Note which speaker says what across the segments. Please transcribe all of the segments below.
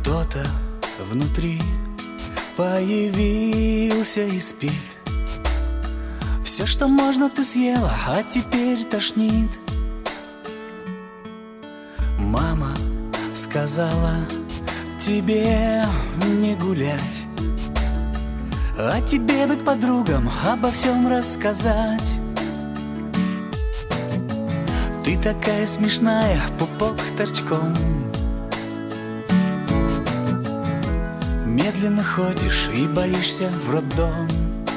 Speaker 1: Кто-то внутри появился и спит. Все, что можно, ты съела, а теперь тошнит. Мама сказала тебе не гулять, а тебе бы к подругам обо всем рассказать. Ты такая смешная, пупок торчком. Медленно ходишь и боишься в роддом.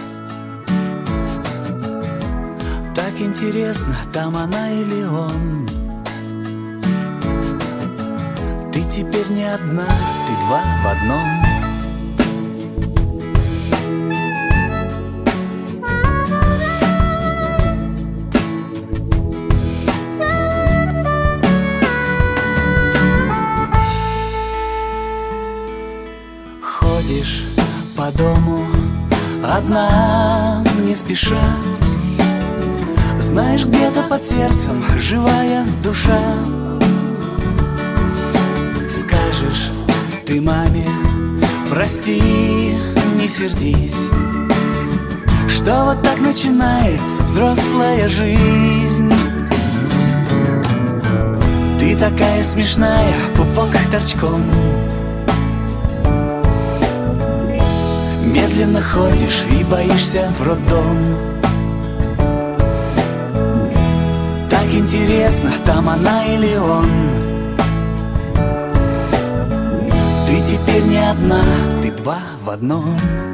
Speaker 1: Так интересно, там она или он. Ты теперь не одна, ты два в одном. Ходишь по дому одна, не спеша. Знаешь, где-то под сердцем живая душа. Скажешь ты маме: прости, не сердись, что вот так начинается взрослая жизнь. Ты такая смешная, пупок торчком. Медленно ходишь и боишься в роддом. Так интересно, там она или он. Ты теперь не одна, ты два в одном.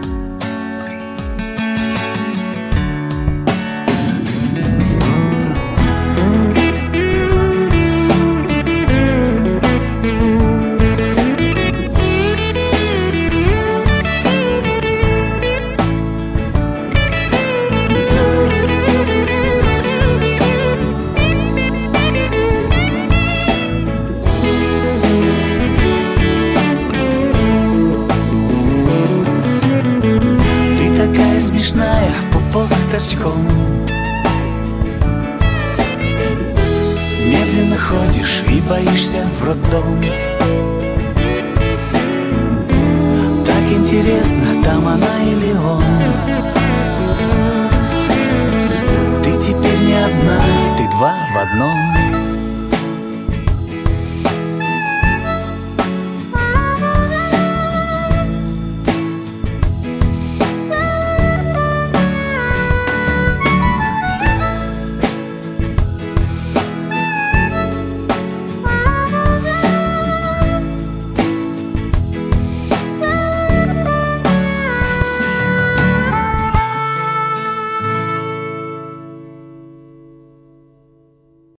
Speaker 1: Смешная, пупок торчком. Медленно ходишь и боишься в роддом. Так интересно, там она или он. Ты теперь не одна, ты два в одном.